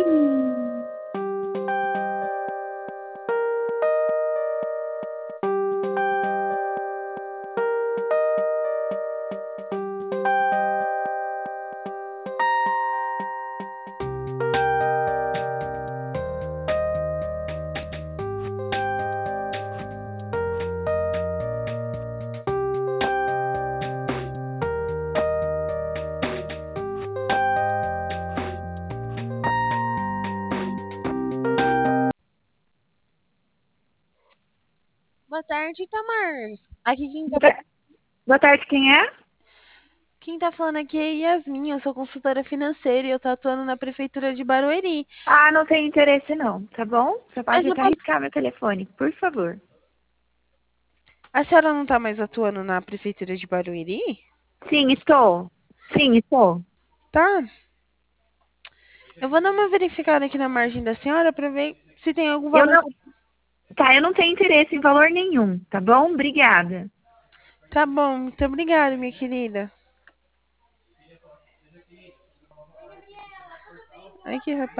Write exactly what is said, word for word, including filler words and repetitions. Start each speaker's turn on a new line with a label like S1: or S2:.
S1: Boa tarde, Tamar. Aqui quem tá,
S2: Boa tar- Boa tarde, quem é?
S1: quem tá falando aqui é Yasmin, eu sou consultora financeira e eu tô atuando na prefeitura de Barueri.
S2: Ah, não tem interesse não, tá bom? Você
S1: Mas
S2: pode
S1: eu
S2: até
S1: posso...
S2: riscar meu telefone, por favor.
S1: A senhora não tá mais atuando na prefeitura de Barueri?
S2: Sim, estou. Sim, estou.
S1: Tá. Eu vou dar uma verificada aqui na margem da senhora pra ver se tem algum
S2: Eu
S1: valor.
S2: não, tá, eu não tenho interesse em valor nenhum, tá bom? Obrigada.
S1: Tá bom, muito obrigada, minha querida. Ai, que rapaz.